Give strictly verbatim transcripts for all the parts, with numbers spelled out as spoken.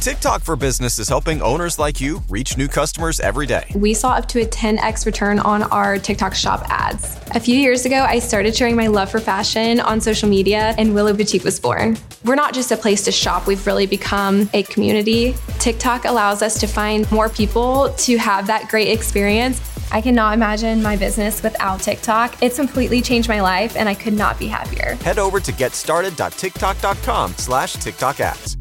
TikTok for Business is helping owners like you reach new customers every day. We saw up to a ten x return on our TikTok shop ads. A few years ago, I started sharing my love for fashion on social media, and Willow Boutique was born. We're not just a place to shop, we've really become a community. TikTok allows us to find more people to have that great experience. I cannot imagine my business without TikTok. It's completely changed my life, and I could not be happier. Head over to getstarted.tiktok.com slash TikTok ads.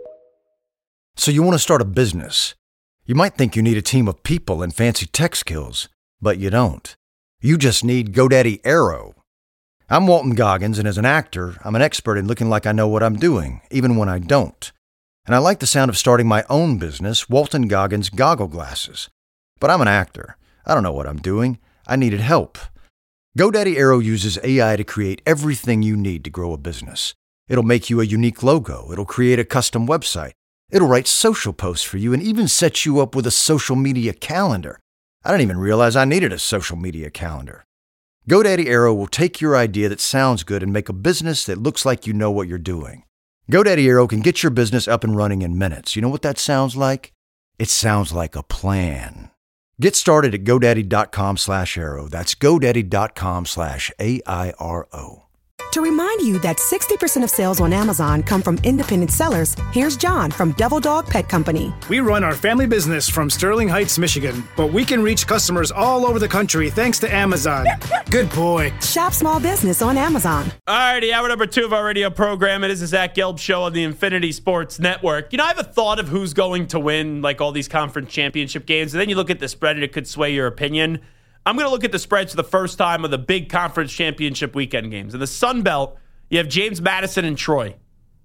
So you want to start a business. You might think you need a team of people and fancy tech skills, but you don't. You just need GoDaddy Aero. I'm Walton Goggins, and as an actor, I'm an expert in looking like I know what I'm doing, even when I don't. And I like the sound of starting my own business, Walton Goggins Goggle Glasses. But I'm an actor. I don't know what I'm doing. I needed help. GoDaddy Aero uses A I to create everything you need to grow a business. It'll make you a unique logo. It'll create a custom website. It'll write social posts for you and even set you up with a social media calendar. I didn't even realize I needed a social media calendar. GoDaddy Aero will take your idea that sounds good and make a business that looks like you know what you're doing. GoDaddy Aero can get your business up and running in minutes. You know what that sounds like? It sounds like a plan. Get started at GoDaddy.com slash Aero. That's GoDaddy.com slash A I R O. To remind you that sixty percent of sales on Amazon come from independent sellers, here's John from Devil Dog Pet Company. We run our family business from Sterling Heights, Michigan, but we can reach customers all over the country thanks to Amazon. Good boy. Shop small business on Amazon. All righty, hour number two of our radio program. It is the Zach Gelb Show on the Infinity Sports Network. You know, I have a thought of who's going to win, like all these conference championship games, and then you look at the spread and it could sway your opinion. I'm going to look at the spreads for the first time of the big conference championship weekend games. In the Sun Belt, you have James Madison and Troy.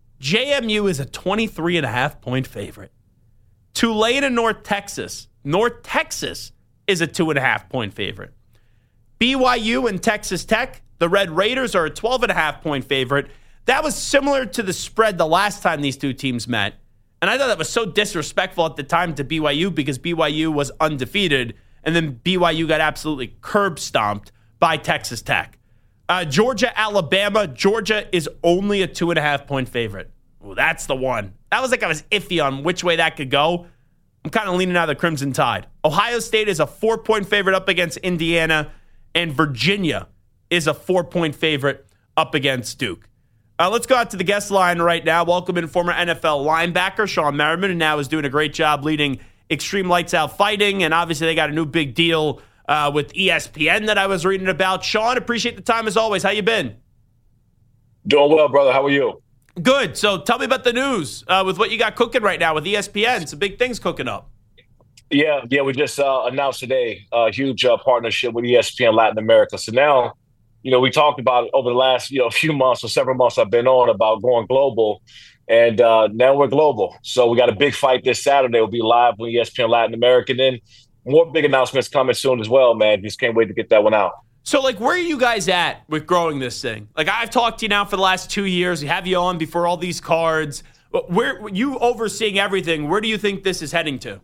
J M U is a twenty-three and a half point favorite. Tulane and North Texas. North Texas is a two and a half point favorite. B Y U and Texas Tech, the Red Raiders are a twelve and a half point favorite. That was similar to the spread the last time these two teams met. And I thought that was so disrespectful at the time to B Y U because B Y U was undefeated. And then B Y U got absolutely curb stomped by Texas Tech. Uh, Georgia, Alabama. Georgia is only a two and a half point favorite. Well, that's the one. That was like I was iffy on which way that could go. I'm kind of leaning out of the Crimson Tide. Ohio State is a four point favorite up against Indiana. And Virginia is a four point favorite up against Duke. Uh, let's go out to the guest line right now. Welcome in former N F L linebacker Sean Merriman, and now is doing a great job leading Extreme Lights Out Fighting, and obviously they got a new big deal uh, with E S P N that I was reading about. Sean, appreciate the time as always. How you been? Doing well, brother. How are you? Good. So tell me about the news uh, with what you got cooking right now with E S P N. Some big things cooking up. Yeah, yeah. We just uh, announced today a huge uh, partnership with E S P N Latin America. So now, you know, we talked about it over the last you know few months or several months I've been on about going global. And uh, now we're global. So we got a big fight this Saturday. We'll be live with E S P N Latin America. And then more big announcements coming soon as well, man. Just can't wait to get that one out. So, like, where are you guys at with growing this thing? Like, I've talked to you now for the last two years. We have you on before all these cards. Where you overseeing everything, where do you think this is heading to?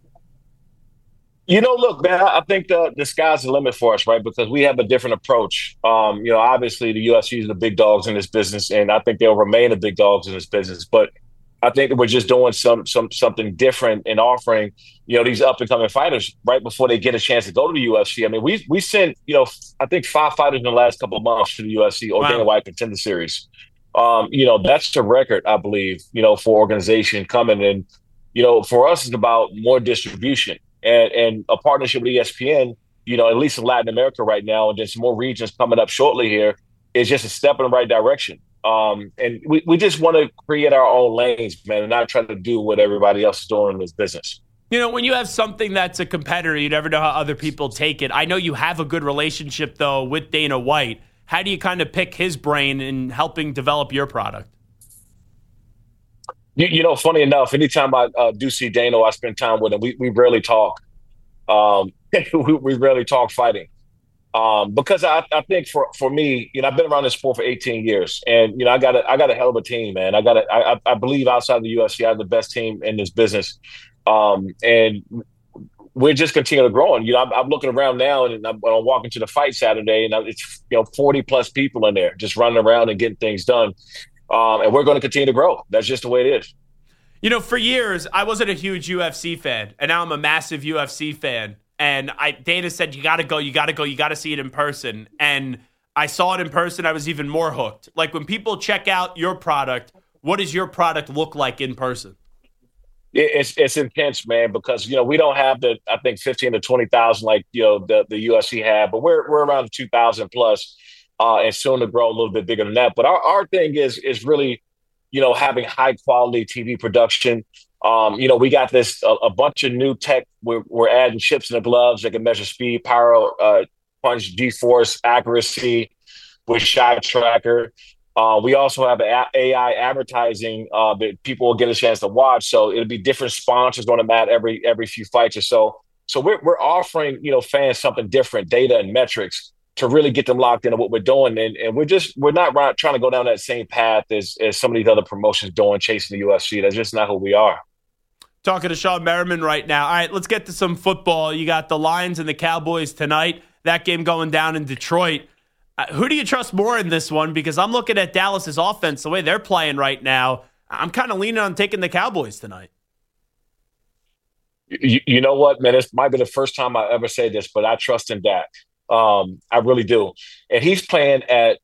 You know, look, man, I think the, the sky's the limit for us, right? Because we have a different approach. Um, you know, obviously the U F C is the big dogs in this business, and I think they'll remain the big dogs in this business. But I think we're just doing some some something different and offering, you know, these up and coming fighters right before they get a chance to go to the U F C. I mean, we we sent, you know, I think five fighters in the last couple of months to the U F C or wow. Dana White Contender Series. Um, you know, that's a record, I believe, you know, for organization coming in. You know, for us, it's about more distribution. And, and a partnership with E S P N, you know, at least in Latin America right now, and then some more regions coming up shortly here, is just a step in the right direction. Um, and we, we just want to create our own lanes, man, and not try to do what everybody else is doing in this business. You know, when you have something that's a competitor, you never know how other people take it. I know you have a good relationship, though, with Dana White. How do you kind of pick his brain in helping develop your product? You, you know, funny enough, anytime I uh, do see Dana, I spend time with him. We we rarely talk. Um, we, we rarely talk fighting. Um, because I, I think for, for me, you know, I've been around this sport for eighteen years, and you know, I got a, I got a hell of a team, man. I got a, I, I believe outside the U F C, I have the best team in this business, um, and we're just continuing to grow. And you know, I'm, I'm looking around now, and I'm, I'm walking to the fight Saturday, and it's you know forty plus people in there just running around and getting things done. Um, and we're going to continue to grow. That's just the way it is. You know, for years, I wasn't a huge U F C fan, and now I'm a massive U F C fan. And I, Dana said, you got to go, you got to go, you got to see it in person. And I saw it in person. I was even more hooked. Like, when people check out your product, what does your product look like in person? It's it's intense, man, because, you know, we don't have the, I think, fifteen to twenty thousand like, you know, the, the U F C had, but we're we're around two thousand plus uh, and soon to grow a little bit bigger than that. But our, our thing is is really, you know, having high quality T V production. Um, you know, we got this a, a bunch of new tech. We're, we're adding chips in the gloves that can measure speed, power, uh, punch, G-force, accuracy with Shot Tracker. Uh, we also have A I advertising uh, that people will get a chance to watch. So it'll be different sponsors going to mat every every few fights or so. So we're we're offering, you know, fans something different, data and metrics to really get them locked into what we're doing. And, and we're just we're not right, trying to go down that same path as, as some of these other promotions doing, chasing the U F C. That's just not who we are. Talking to Shawne Merriman right now. All right, let's get to some football. You got the Lions and the Cowboys tonight. That game going down in Detroit. Uh, who do you trust more in this one? Because I'm looking at Dallas's offense, the way they're playing right now. I'm kind of leaning on taking the Cowboys tonight. You, you know what, man? This might be the first time I ever say this, but I trust in Dak. Um, I really do. And he's playing at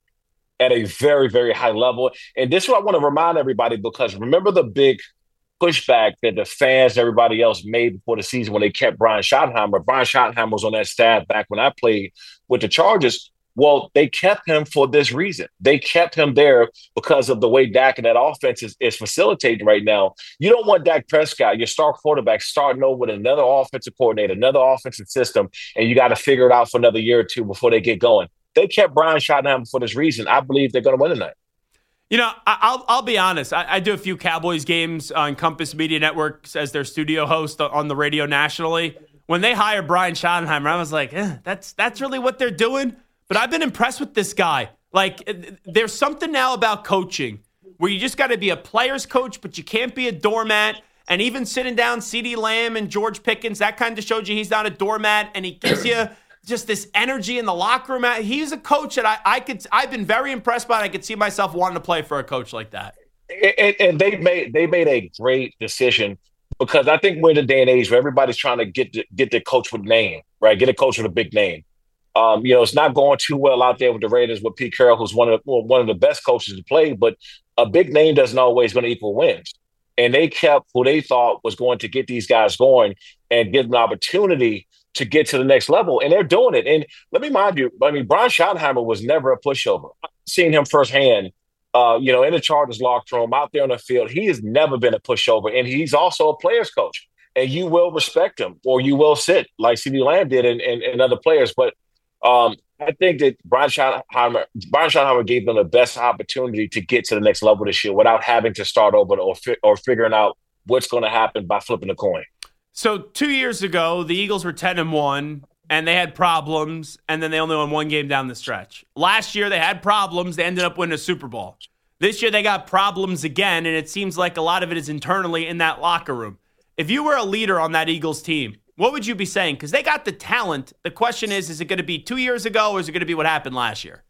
at a very, very high level. And this is what I want to remind everybody, because remember the big pushback that the fans and everybody else made before the season when they kept Brian Schottenheimer. Brian Schottenheimer was on that staff back when I played with the Chargers. Well, they kept him for this reason. They kept him there because of the way Dak and that offense is, is facilitating right now. You don't want Dak Prescott, your star quarterback, starting over with another offensive coordinator, another offensive system, and you got to figure it out for another year or two before they get going. They kept Brian Schottenheimer for this reason. I believe they're going to win tonight. You know, I'll I'll be honest. I, I do a few Cowboys games on Compass Media Network as their studio host on the radio nationally. When they hired Brian Schottenheimer, I was like, eh, that's that's really what they're doing? But I've been impressed with this guy. Like, there's something now about coaching where you just got to be a player's coach, but you can't be a doormat. And even sitting down CeeDee Lamb and George Pickens, that kind of showed you he's not a doormat, and he gives you just this energy in the locker room. He's a coach that I, I could, I've been very impressed by, and I could see myself wanting to play for a coach like that. And, and they made they made a great decision, because I think we're in a day and age where everybody's trying to get the, get the coach with name, right? Get a coach with a big name. Um, you know, it's not going too well out there with the Raiders with Pete Carroll, who's one of the, well, one of the best coaches to play, but a big name doesn't always going to equal wins. And they kept who they thought was going to get these guys going and give them an opportunity to get to the next level. And they're doing it. And let me remind you, I mean, Brian Schottenheimer was never a pushover. I've seen him firsthand, uh, you know, in the Chargers locker room, out there on the field. He has never been a pushover. And he's also a player's coach. And you will respect him, or you will sit like CeeDee Lamb did and, and, and other players. But Um, I think that Brian Schottenheimer, Brian Schottenheimer gave them the best opportunity to get to the next level this year without having to start over or fi- or figuring out what's going to happen by flipping a coin. So two years ago, the Eagles were ten and one, and they had problems, and then they only won one game down the stretch. Last year, they had problems. They ended up winning a Super Bowl. This year, they got problems again, and it seems like a lot of it is internally in that locker room. If you were a leader on that Eagles team, what would you be saying? Because they got the talent. The question is, is it going to be two years ago, or is it going to be what happened last year?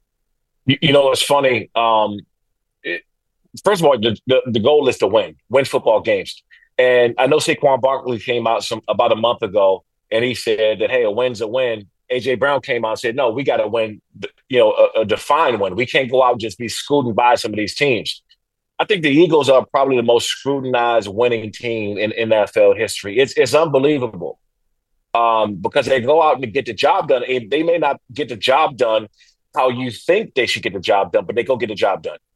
You, you know, it's funny. Um, it, first of all, the, the, the goal is to win, win football games. And I know Saquon Barkley came out some about a month ago, and he said that, hey, a win's a win. A J Brown came out and said, no, we got to win, you know, a, a defined win. We can't go out and just be scooting by some of these teams. I think the Eagles are probably the most scrutinized winning team in, in N F L history. It's it's unbelievable um, because they go out and get the job done. And they may not get the job done how you think they should get the job done, but they go get the job done.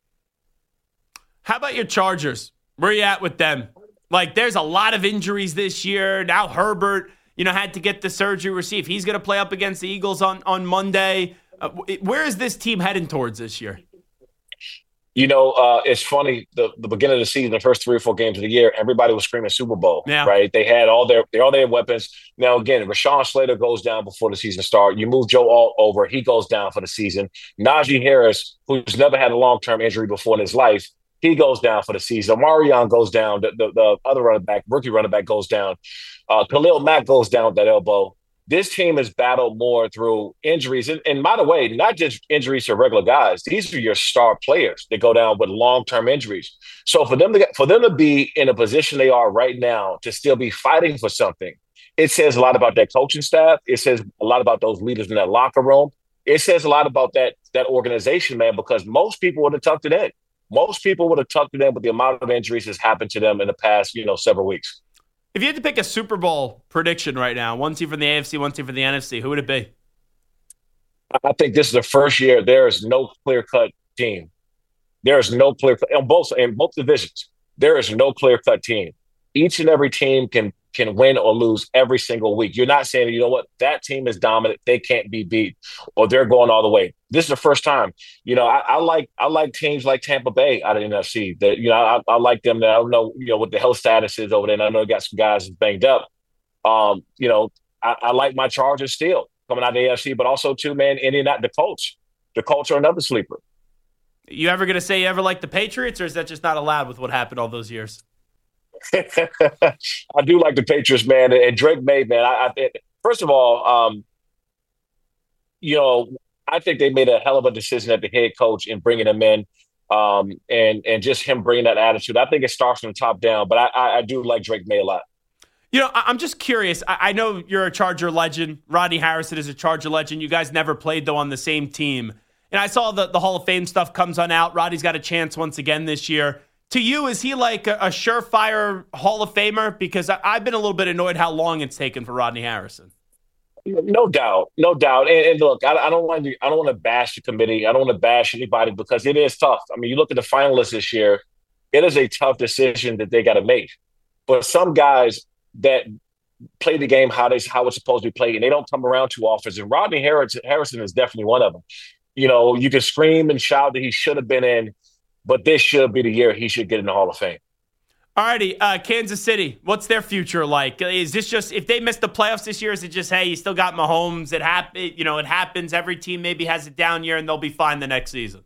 How about your Chargers? Where are you at with them? Like, there's a lot of injuries this year. Now Herbert, you know, had to get the surgery. We'll see if he's going to play up against the Eagles on, on Monday. Uh, where is this team heading towards this year? You know, uh, it's funny, the, the beginning of the season, the first three or four games of the year, everybody was screaming Super Bowl, yeah. right? They had all their they all their weapons. Now, again, Rashawn Slater goes down before the season starts. You move Joe Alt over, he goes down for the season. Najee Harris, who's never had a long-term injury before in his life, he goes down for the season. Omarion goes down. The, the, the other running back, rookie running back, goes down. Uh, Khalil Mack goes down with that elbow. this team has battled more through injuries. And, and by the way, not just injuries to regular guys. These are your star players that go down with long-term injuries. So for them to get, for them to be in a position they are right now to still be fighting for something, it says a lot about that coaching staff. It says a lot about those leaders in that locker room. It says a lot about that, that organization, man, because most people would have tucked it in. Most people would have tucked it in, but the amount of injuries has happened to them in the past, you know, several weeks. If you had to pick a Super Bowl prediction right now, one team from the A F C, one team from the N F C, who would it be? I think this is the first year there is no clear-cut team. There is no clear-cut in both in both divisions. There is no clear-cut team. Each and every team can can win or lose every single week. You're not saying, you know what, that team is dominant, they can't be beat, or they're going all the way. This is the first time. You know, I, I like I like teams like Tampa Bay out of the N F C. That you know, I, I like them. That I don't know, you know, what the health status is over there. And I know they got some guys banged up. Um, you know, I, I like my Chargers still coming out of the A F C, but also too, man, Indianapolis, the Colts. The Colts are another sleeper. You ever gonna say you ever like the Patriots, or is that just not allowed with what happened all those years? I do like the Patriots, man, and Drake May, man. I, I first of all, um, you know, I think they made a hell of a decision at the head coach in bringing him in, um, and and just him bringing that attitude. I think it starts from the top down, but I, I, I do like Drake May a lot. You know, I'm just curious. I, I know you're a Charger legend. Rodney Harrison is a Charger legend. You guys never played, though, on the same team. And I saw the, the Hall of Fame stuff comes on out. Rodney's got a chance once again this year. To you, is he like a, a surefire Hall of Famer? Because I, I've been a little bit annoyed how long it's taken for Rodney Harrison. No doubt, no doubt. And, and look, I, I don't want to. I don't want to bash the committee. I don't want to bash anybody because it is tough. I mean, you look at the finalists this year. It is a tough decision that they got to make. But some guys that play the game how they how it's supposed to be played, and they don't come around too often. And Rodney Harrison, Harrison is definitely one of them. You know, you can scream and shout that he should have been in. But this should be the year he should get in the Hall of Fame. All righty, uh, Kansas City, what's their future like? Is this just, if they miss the playoffs this year, is it just, hey, you still got Mahomes, it, hap- you know, it happens, every team maybe has a down year and they'll be fine the next season?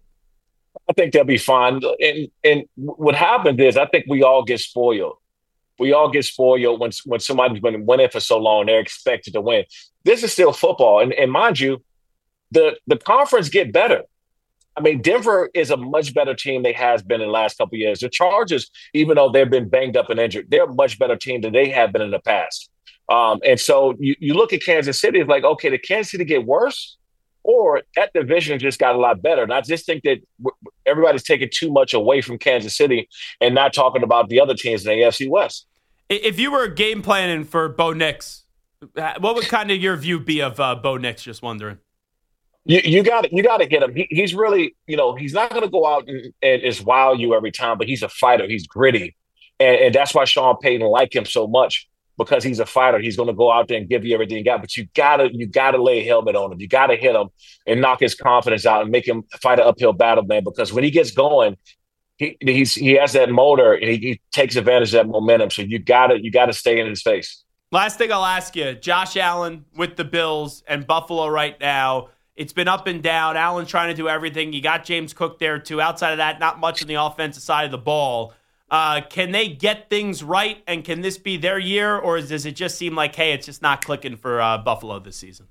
I think they'll be fine. And, and what happens is I think we all get spoiled. We all get spoiled when, when somebody's been winning for so long, they're expected to win. This is still football. And, and mind you, the, the conference get better. I mean, Denver is a much better team they has been in the last couple of years. The Chargers, even though they've been banged up and injured, they're a much better team than they have been in the past. Um, and so you, you look at Kansas City, it's like, okay, did Kansas City get worse? Or that division just got a lot better? And I just think that everybody's taking too much away from Kansas City and not talking about the other teams in the A F C West. If you were game planning for Bo Nix, what would kind of your view be of uh, Bo Nix? Just wondering. You you got you got to get him. He, he's really, you know, he's not going to go out and, and just wow you every time, but he's a fighter. He's gritty, and, and that's why Sean Payton liked him so much because he's a fighter. He's going to go out there and give you everything you got. But you gotta you gotta lay a helmet on him. You got to hit him and knock his confidence out and make him fight an uphill battle, man. Because when he gets going, he he's he has that motor and he, he takes advantage of that momentum. So you gotta you gotta stay in his face. Last thing I'll ask you, Josh Allen with the Bills and Buffalo right now. It's been up and down. Allen trying to do everything. You got James Cook there, too. Outside of that, not much on the offensive side of the ball. Uh, can they get things right, and can this be their year, or does it just seem like, hey, it's just not clicking for uh, Buffalo this season?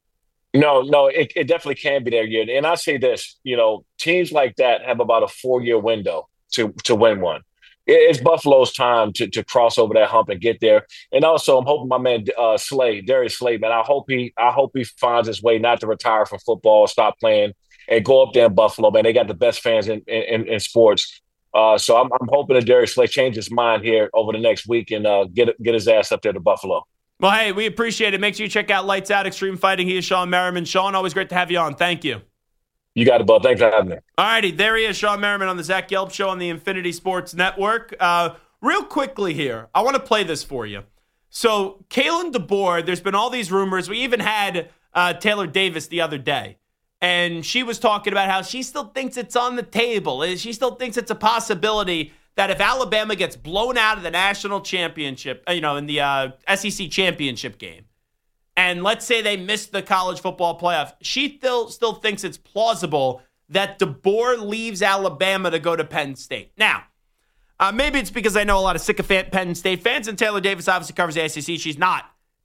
No, no, it, it definitely can be their year. And I say this, you know, teams like that have about a four-year window to to win one. It's Buffalo's time to to cross over that hump and get there. And also, I'm hoping my man uh, Slay, Darius Slay, man, I hope he I hope he finds his way not to retire from football, stop playing, and go up there in Buffalo, man. They got the best fans in in, in sports. Uh, so I'm, I'm hoping that Darius Slay changes his mind here over the next week and uh, get get his ass up there to Buffalo. Well, hey, we appreciate it. Make sure you check out Lights Out Extreme Fighting. He is Shawne Merriman. Shawne, always great to have you on. Thank you. You got it, bud. Thanks for having me. All righty, there he is, Shawne Merriman on the Zach Gelb Show on the Infinity Sports Network. Uh, real quickly here, I want to play this for you. So, Kalen DeBoer, there's been all these rumors. We even had uh, Taylor Davis the other day, and she was talking about how she still thinks it's on the table. She still thinks it's a possibility that if Alabama gets blown out of the national championship, you know, in the uh, S E C championship game, and let's say they missed the college football playoff, she still still thinks it's plausible that DeBoer leaves Alabama to go to Penn State. Now, uh, maybe it's because I know a lot of sycophant Penn State fans, and Taylor Davis obviously covers the S E C. She's not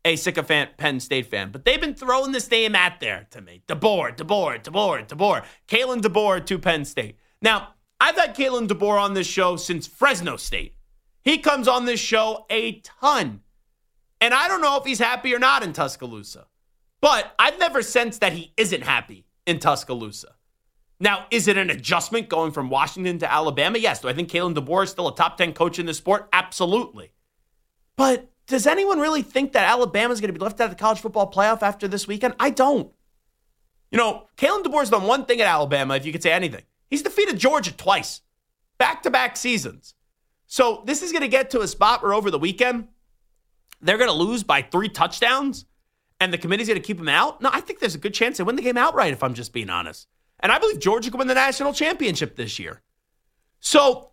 a sycophant Penn State fan. But they've been throwing this name out there to me. DeBoer, DeBoer, DeBoer, DeBoer. Kalen DeBoer to Penn State. Now, I've had Kalen DeBoer on this show since Fresno State. He comes on this show a ton. And I don't know if he's happy or not in Tuscaloosa. But I've never sensed that he isn't happy in Tuscaloosa. Now, is it an adjustment going from Washington to Alabama? Yes. Do I think Kalen DeBoer is still a top ten coach in this sport? Absolutely. But does anyone really think that Alabama is going to be left out of the college football playoff after this weekend? I don't. You know, Kalen DeBoer's done one thing at Alabama, if you could say anything. He's defeated Georgia twice, back-to-back seasons. So this is going to get to a spot where over the weekend, they're going to lose by three touchdowns, and the committee's going to keep them out? No, I think there's a good chance they win the game outright, if I'm just being honest. And I believe Georgia could win the national championship this year. So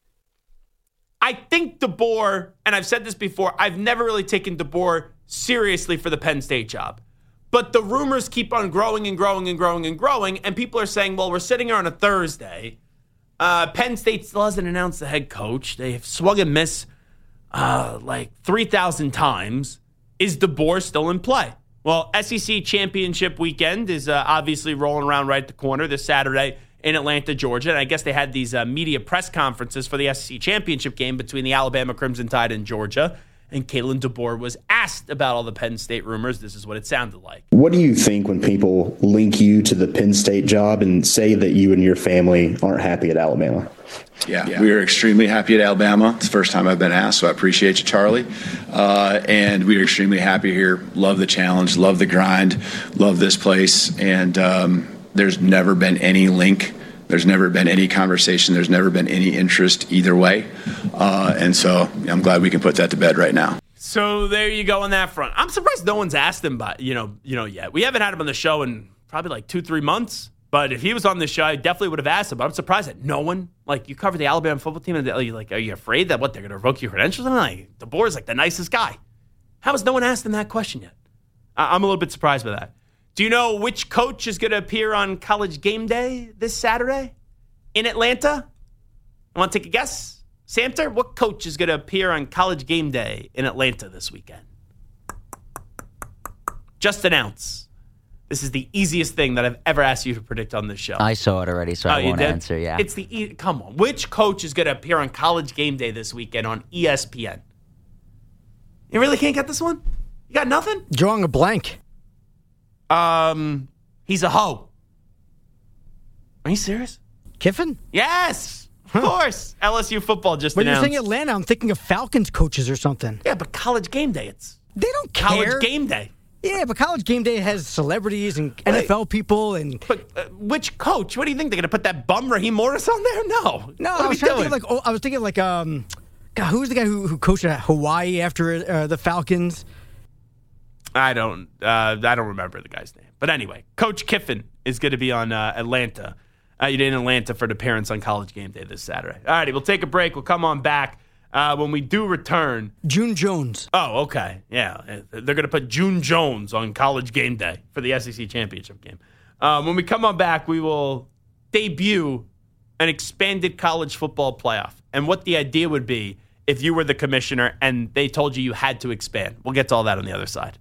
I think DeBoer, and I've said this before, I've never really taken DeBoer seriously for the Penn State job. But the rumors keep on growing and growing and growing and growing, and people are saying, well, we're sitting here on a Thursday. Uh, Penn State still hasn't announced the head coach. They've swung and missed uh, like three thousand times. Is DeBoer still in play? Well, S E C championship weekend is uh, obviously rolling around right at the corner this Saturday in Atlanta, Georgia. And I guess they had these uh, media press conferences for the S E C championship game between the Alabama Crimson Tide and Georgia. And Kalen DeBoer was asked about all the Penn State rumors. This is what it sounded like. What do you think when people link you to the Penn State job and say that you and your family aren't happy at Alabama? Yeah, yeah. We are extremely happy at Alabama. It's the first time I've been asked, so I appreciate you, Charlie. Uh, and we are extremely happy here. Love the challenge, love the grind, love this place. And um, there's never been any link. There's never been any conversation. There's never been any interest either way. Uh, and so I'm glad we can put that to bed right now. So there you go on that front. I'm surprised no one's asked him about, you know, you know, yet. We haven't had him on the show in probably like two, three months. But if he was on this show, I definitely would have asked him. But I'm surprised that no one, like, you cover the Alabama football team, and are you, like, are you afraid that, what, they're going to revoke your credentials? I'm like, DeBoer's like the nicest guy. How has no one asked him that question yet? I- I'm a little bit surprised by that. Do you know which coach is going to appear on College Game Day this Saturday in Atlanta? I want to take a guess. Samter, what coach is going to appear on College Game Day in Atlanta this weekend? Just announce. This is the easiest thing that I've ever asked you to predict on this show. I saw it already, so oh, I won't answer, yeah. It's the e- Come on. Which coach is going to appear on College Game Day this weekend on E S P N? You really can't get this one? You got nothing? Drawing a blank. Um, he's a hoe. Are you serious? Kiffin? Yes, of course. L S U football just when announced. When you're saying Atlanta, I'm thinking of Falcons coaches or something. Yeah, but College Game Day, it's they don't care. College Game Day. Yeah, but College Game Day has celebrities and N F L people and. But uh, which coach? What do you think they're going to put that bum Raheem Morris on there? No, no. What I was trying to think of like oh, I was thinking like um, God, who's the guy who who coached at Hawaii after uh, the Falcons? I don't. Uh, I don't remember the guy's name. But anyway, Coach Kiffin is going to be on uh, Atlanta. Uh, you're in Atlanta for an appearance on College Game Day this Saturday. All righty, we'll take a break. We'll come on back. Uh, when we do return. June Jones. Oh, okay. Yeah. They're going to put June Jones on College Game Day for the S E C championship game. Um, when we come on back, we will debut an expanded college football playoff and what the idea would be if you were the commissioner and they told you you had to expand. We'll get to all that on the other side.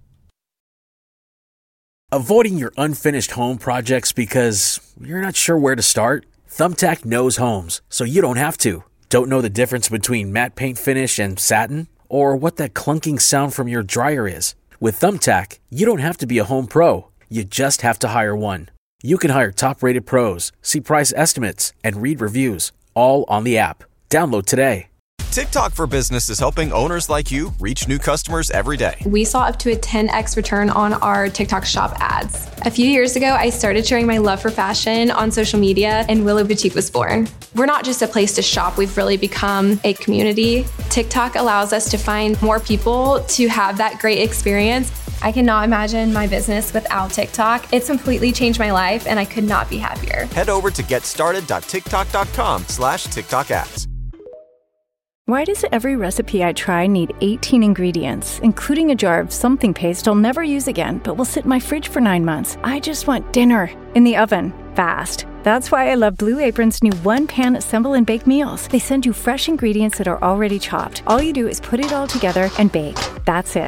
Avoiding your unfinished home projects because you're not sure where to start? Thumbtack knows homes, so you don't have to. Don't know the difference between matte paint finish and satin? Or what that clunking sound from your dryer is? With Thumbtack, you don't have to be a home pro. You just have to hire one. You can hire top-rated pros, see price estimates, and read reviews, all on the app. Download today. TikTok for Business is helping owners like you reach new customers every day. We saw up to a ten x return on our TikTok shop ads. A few years ago, I started sharing my love for fashion on social media, and Willow Boutique was born. We're not just a place to shop, we've really become a community. TikTok allows us to find more people to have that great experience. I cannot imagine my business without TikTok. It's completely changed my life, and I could not be happier. Head over to getstarted.tiktok.com slash TikTok ads. Why does every recipe I try need eighteen ingredients, including a jar of something paste I'll never use again, but will sit in my fridge for nine months? I just want dinner in the oven, fast. That's why I love Blue Apron's new one-pan assemble and bake meals. They send you fresh ingredients that are already chopped. All you do is put it all together and bake. That's it.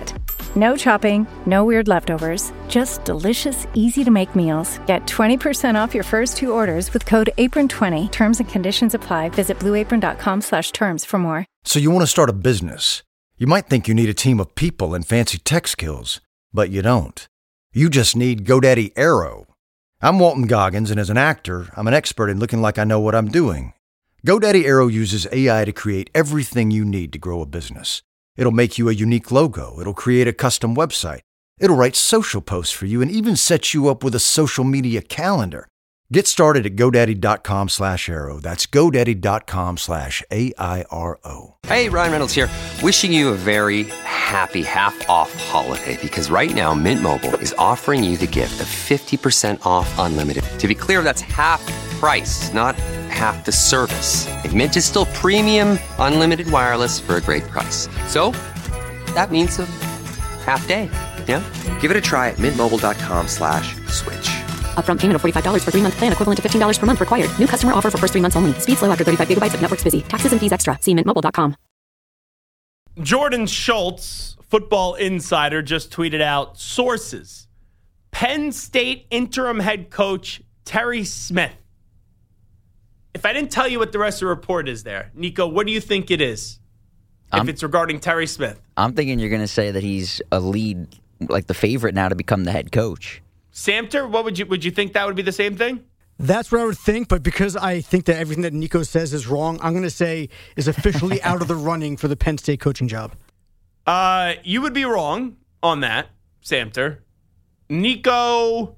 No chopping, no weird leftovers, just delicious, easy-to-make meals. Get twenty percent off your first two orders with code apron twenty. Terms and conditions apply. Visit blue apron dot com slash terms for more. So you want to start a business. You might think you need a team of people and fancy tech skills, but you don't. You just need GoDaddy Aero. I'm Walton Goggins, and as an actor, I'm an expert in looking like I know what I'm doing. GoDaddy Aero uses A I to create everything you need to grow a business. It'll make you a unique logo. It'll create a custom website. It'll write social posts for you and even set you up with a social media calendar. Get started at GoDaddy.com slash Aero. That's GoDaddy.com slash A I R O. Hey, Ryan Reynolds here. Wishing you a very happy half-off holiday because right now Mint Mobile is offering you the gift of fifty percent off unlimited. To be clear, that's half price, not half the service. And Mint is still premium unlimited wireless for a great price. So that means a half day. Yeah? Give it a try at mintmobile.com slash switch. Upfront payment of forty-five dollars for three-month plan equivalent to fifteen dollars per month required. New customer offer for first three months only. Speed slow after thirty-five gigabytes if network's busy. Taxes and fees extra. See mint mobile dot com. Jordan Schultz, Football Insider, just tweeted out sources. Penn State interim head coach Terry Smith. If I didn't tell you what the rest of the report is there, Nico, what do you think it is? If I'm, it's regarding Terry Smith. I'm thinking you're going to say that he's a lead, like the favorite now to become the head coach. Samter, what would you would you think that would be the same thing? That's what I would think, but because I think that everything that Nico says is wrong, I'm going to say is officially out of the running for the Penn State coaching job. Uh, you would be wrong on that, Samter. Nico,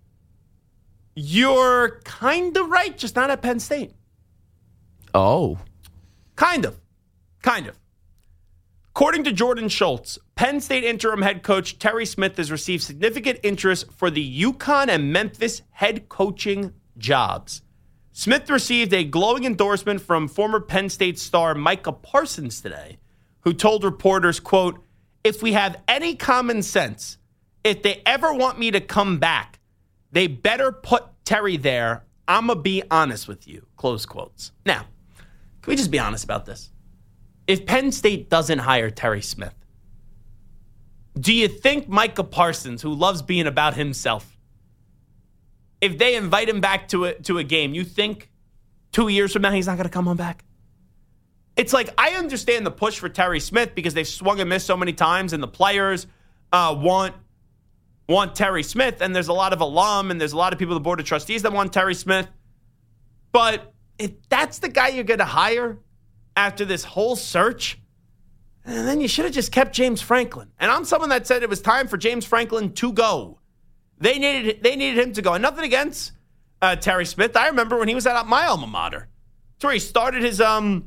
you're kind of right, just not at Penn State. Oh. Kind of. Kind of. According to Jordan Schultz, Penn State interim head coach Terry Smith has received significant interest for the UConn and Memphis head coaching jobs. Smith received a glowing endorsement from former Penn State star Micah Parsons today, who told reporters, quote, "If we have any common sense, if they ever want me to come back, they better put Terry there. I'm going to be honest with you," close quotes. Now, can we just be honest about this? If Penn State doesn't hire Terry Smith, do you think Micah Parsons, who loves being about himself, if they invite him back to a, to a game, you think two years from now he's not going to come on back? It's like, I understand the push for Terry Smith because they've swung and missed so many times, and the players uh, want, want Terry Smith, and there's a lot of alum, and there's a lot of people on the Board of Trustees that want Terry Smith. But if that's the guy you're going to hire after this whole search, and then you should have just kept James Franklin. And I'm someone that said it was time for James Franklin to go. They needed they needed him to go. And nothing against uh, Terry Smith. I remember when he was at my alma mater. That's where he started his um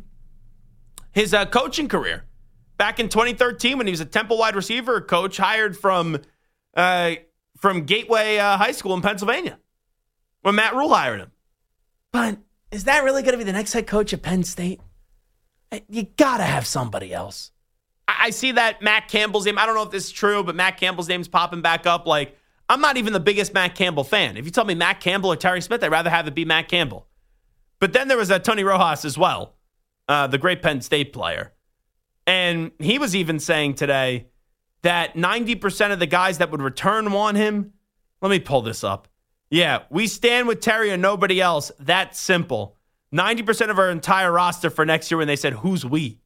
his uh, coaching career. Back in twenty thirteen when he was a Temple wide receiver coach hired from uh, from Gateway uh, High School in Pennsylvania when Matt Rule hired him. But is that really going to be the next head coach at Penn State? You got to have somebody else. I see that Matt Campbell's name. I don't know if this is true, but Matt Campbell's name's popping back up. Like, I'm not even the biggest Matt Campbell fan. If you tell me Matt Campbell or Terry Smith, I'd rather have it be Matt Campbell. But then there was uh, Tony Rojas as well, uh, the great Penn State player. And he was even saying today that ninety percent of the guys that would return want him. Let me pull this up. Yeah, we stand with Terry and nobody else. That's simple. ninety percent of our entire roster for next year when they said, who's we?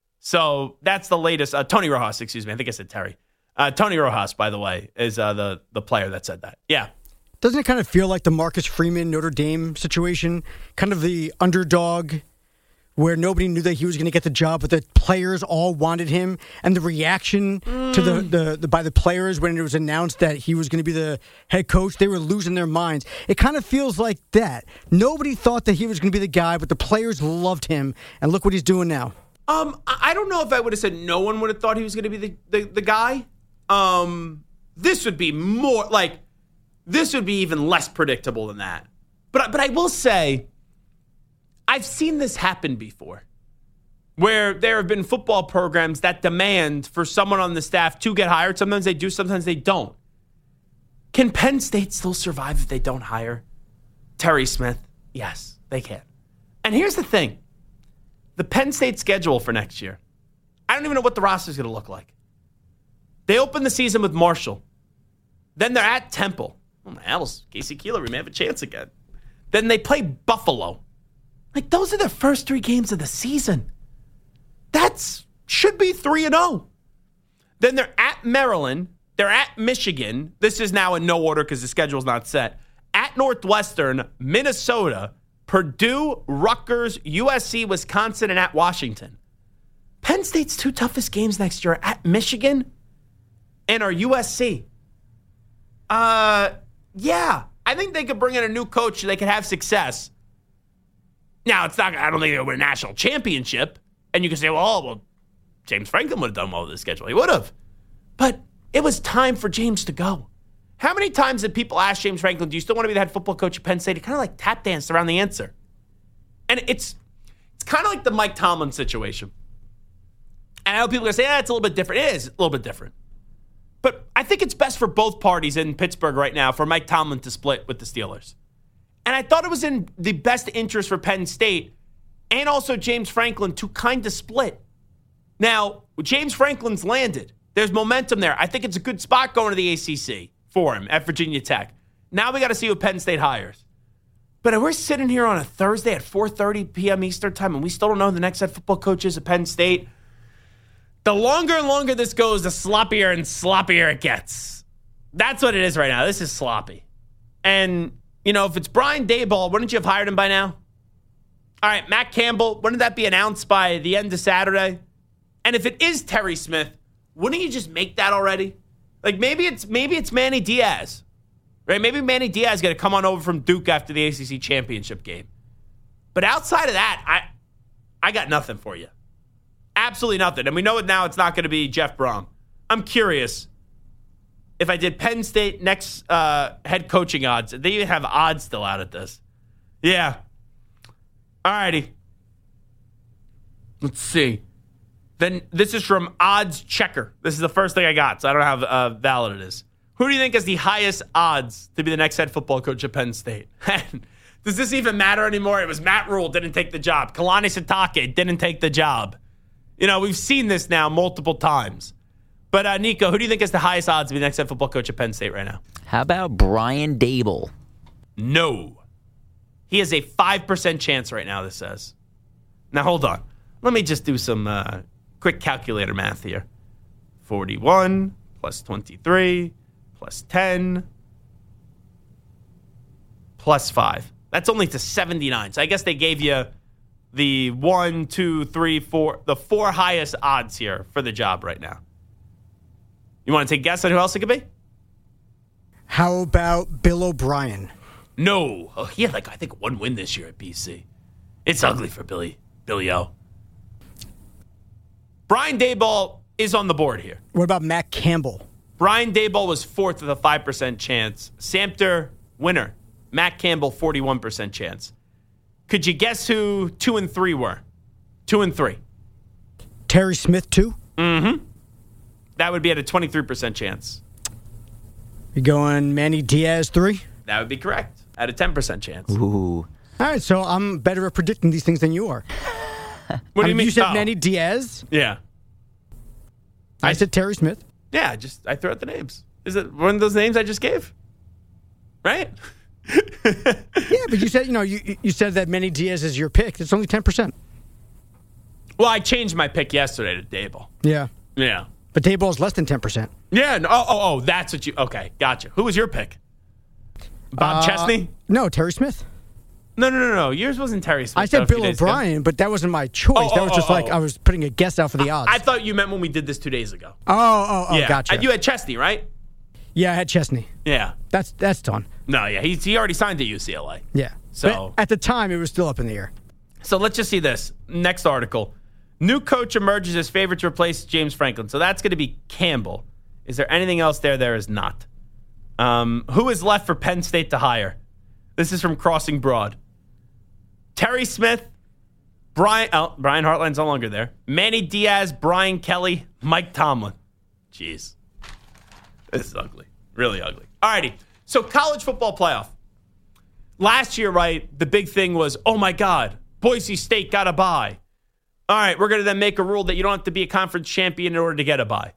So that's the latest. Uh, Tony Rojas, excuse me. I think I said Terry. Uh, Tony Rojas, by the way, is uh, the, the player that said that. Yeah. Doesn't it kind of feel like the Marcus Freeman Notre Dame situation? Kind of the underdog where nobody knew that he was going to get the job, but the players all wanted him. And the reaction mm. to the, the, the by the players when it was announced that he was going to be the head coach, they were losing their minds. It kind of feels like that. Nobody thought that he was going to be the guy, but the players loved him. And look what he's doing now. Um, I don't know if I would have said no one would have thought he was going to be the, the, the guy. Um, this would be more, like, this would be even less predictable than that. But, but I will say, I've seen this happen before, where there have been football programs that demand for someone on the staff to get hired. Sometimes they do, sometimes they don't. Can Penn State still survive if they don't hire Terry Smith? Yes, they can. And here's the thing. The Penn State schedule for next year, I don't even know what the roster is going to look like. They open the season with Marshall. Then they're at Temple. Oh, my Owls, Casey Keeler, we may have a chance again. Then they play Buffalo. Like, those are their first three games of the season. That's should be three and oh. Then they're at Maryland. They're at Michigan. This is now in no order because the schedule's not set. At Northwestern, Minnesota, Purdue, Rutgers, U S C, Wisconsin, and at Washington. Penn State's two toughest games next year are at Michigan and are U S C. Uh, yeah, I think they could bring in a new coach. They could have success. Now, it's not. I don't think they'll win a national championship. And you can say, well, well, James Franklin would have done well with the schedule. He would have. But it was time for James to go. How many times did people ask James Franklin, do you still want to be the head football coach at Penn State? He kind of like tap danced around the answer. And it's it's kind of like the Mike Tomlin situation. And I know people are going to say, yeah, it's a little bit different. It is a little bit different. But I think it's best for both parties in Pittsburgh right now for Mike Tomlin to split with the Steelers. And I thought it was in the best interest for Penn State and also James Franklin to kind of split. Now, James Franklin's landed. There's momentum there. I think it's a good spot going to the A C C for him at Virginia Tech. Now we got to see who Penn State hires. But we're sitting here on a Thursday at four thirty p.m. Eastern time, and we still don't know who the next head football coach is at Penn State. The longer and longer this goes, the sloppier and sloppier it gets. That's what it is right now. This is sloppy. And, you know, if it's Brian Daboll, wouldn't you have hired him by now? All right, Matt Campbell, wouldn't that be announced by the end of Saturday? And if it is Terry Smith, wouldn't you just make that already? Like, maybe it's maybe it's Manny Diaz, right? Maybe Manny Diaz is going to come on over from Duke after the A C C championship game. But outside of that, I I got nothing for you. Absolutely nothing. And we know it now it's not going to be Jeff Brom. I'm curious if I did Penn State next uh, head coaching odds. They even have odds still out at this. Yeah. All righty. Let's see. Then this is from Odds Checker. This is the first thing I got, so I don't know how uh, valid it is. Who do you think has the highest odds to be the next head football coach at Penn State? Does this even matter anymore? It was Matt Rule didn't take the job. Kalani Sitake didn't take the job. You know, we've seen this now multiple times. But, uh, Nico, who do you think has the highest odds to be the next head football coach at Penn State right now? How about Brian Daboll? No. He has a five percent chance right now, this says. Now, hold on. Let me just do some uh, quick calculator math here. forty-one plus twenty-three plus ten plus five. That's only to seventy-nine. So I guess they gave you the one, two, three, four, the four highest odds here for the job right now. You want to take a guess on who else it could be? How about Bill O'Brien? No. Oh, he had, like, I think, one win this year at B C. It's ugly for Billy. Billy O. Brian Daboll is on the board here. What about Matt Campbell? Brian Daboll was fourth with a five percent chance. Samter, winner. Matt Campbell, forty-one percent chance. Could you guess who two and three were? Two and three. Terry Smith, two? Mm-hmm. That would be at a twenty-three percent chance. You going Manny Diaz, three? That would be correct. At a ten percent chance. Ooh. All right, so I'm better at predicting these things than you are. What do I you mean, mean? You said oh. Manny Diaz. Yeah. I, I said Terry Smith. Yeah, just I threw out the names. Is it one of those names I just gave? Right? Yeah, but you said, you know, you you said that Manny Diaz is your pick. It's only ten percent. Well, I changed my pick yesterday to Daboll. Yeah. Yeah. But Daboll's less than ten percent. Yeah. No, oh, oh, oh, that's what you... Okay, gotcha. Who was your pick? Bob uh, Chesney? No, Terry Smith. No, no, no, no. Yours wasn't Terry Smith. I said Bill O'Brien, but that wasn't my choice. Oh, that was oh, just oh, like oh. I was putting a guess out for the odds. I, I thought you meant when we did this two days ago. Oh, oh, oh, yeah. gotcha. You had Chesney, right? Yeah, I had Chesney. Yeah. That's that's done. No, yeah. He, he already signed to U C L A. Yeah. So but at the time, it was still up in the air. So let's just see this. Next article. New coach emerges as favorite to replace James Franklin. So that's going to be Campbell. Is there anything else there? There is not. Um, who is left for Penn State to hire? This is from Crossing Broad. Terry Smith, Brian, oh, Brian Hartline's no longer there. Manny Diaz, Brian Kelly, Mike Tomlin. Jeez. This is ugly. Really ugly. All righty. So college football playoff. Last year, right, the big thing was, oh my God, Boise State got a bye. All right, we're going to then make a rule that you don't have to be a conference champion in order to get a bye.